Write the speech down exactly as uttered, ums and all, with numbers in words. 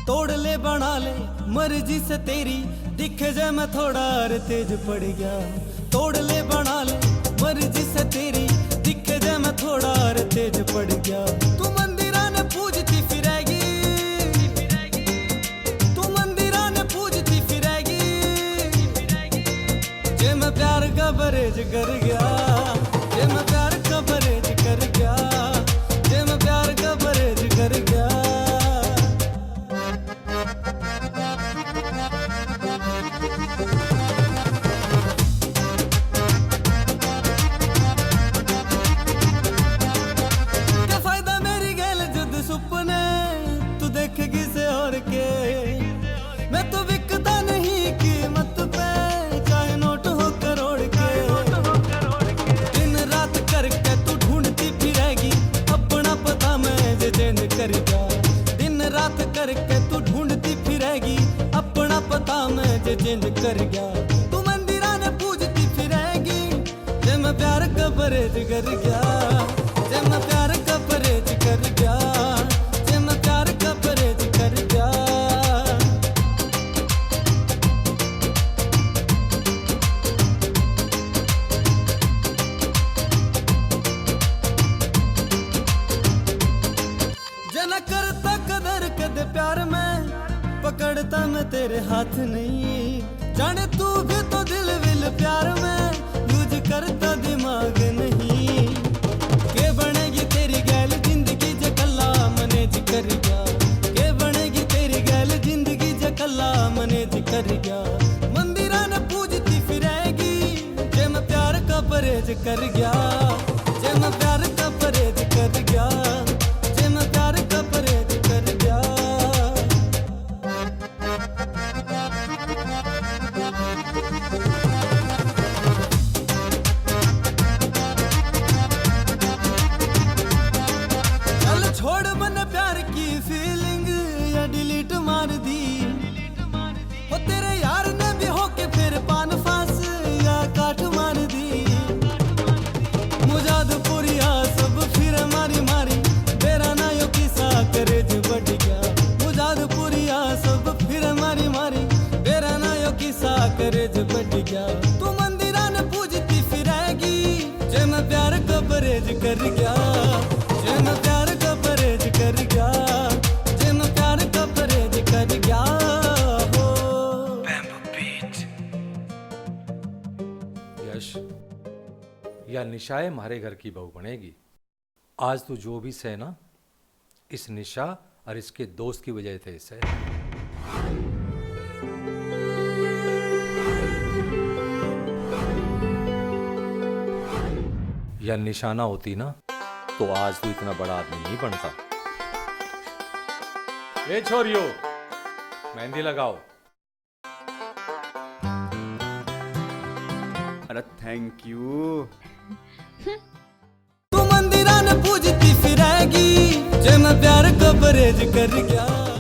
तोड़ ले बना ले मर्जी से तेरी, दिखे जे मैं थोड़ा और तेज पड़ गया। तोड़ ले बना ले मर्जी से तेरी, दिखे जे मैं थोड़ा और तेज पड़ गया। तू मंदिरा ने पूजती फिरेगी, तू मंदिरा ने पूजती फिरेगी, जे मैं प्यार का बरेज कर गया, जे मैं प्यार का बरेज कर गया, जे मैं प्यार का बरेज कर गया। सुपने तू देखेगी से और के, मैं तो बिकता नहीं कीमत पे, चाहे नोट हो करोड़ के। दिन रात करके तू ढूंढती फिरेगी, अपना पता मैं जे चेंज कर गया। दिन रात करके तू ढूंढती फिरेगी, अपना पता मैं जे चेंज कर गया। तू मंदिरा ने पूजती फिरेगी, जे मैं प्यार का परहेज कर गया, जे मैं प्यार का परहेज कर गया, जे मैं प्यार का परहेज कर गया। जना करता कदर कदे प्यार में, पकड़ता मैं तेरे हाथ नहीं। जाने तू भी तो दिल विल प्यार में, यूज करता दिमाग नहीं। के बनेगी तेरी गैल जिंदगी जे कल्ला मनेज कर गया, के बनेगी तेरी गैल जिंदगी जे कल्ला मनेज कर गया। मंदिरा ने पूजती फिरेगी, जे मैं प्यार का परहेज कर गया, जे मैं प्यार का परहेज कर गया, जे मैं प्यार का परहेज कर गया। छोड़ मैंने प्यार की फीलिंग या डिलीट मार दी, हो तेरे यार ने भी होके फिर पान फांस या काट मार दी। मुजादपुरिया सब फिर मारी मारी, तेरा ना यो किसा करेज बढ़ गया। मुजादपुरिया सब फिर मारी मारी, तेरा ना यो किसा करेज बढ़ गया। तू मंदिरा ने पूजती फिरेगी, जे मैं प्यार का परहेज कर गया, जे मैं प्यार का परहेज कर गया, जे मैं प्यार का परहेज कर गया। हो यश, या निशा हमारे घर की बहू बनेगी। आज तू जो भी सह ना, इस निशा और इसके दोस्त की वजह से सह। या निशाना होती ना, तो आज तू इतना बड़ा आदमी नहीं बनता। ए छोरियो, मेहंदी लगाओ। अरे थैंक यू। तू मंदिरा ने पूजती फिरेगी, जे मैं प्यार का परहेज कर गया।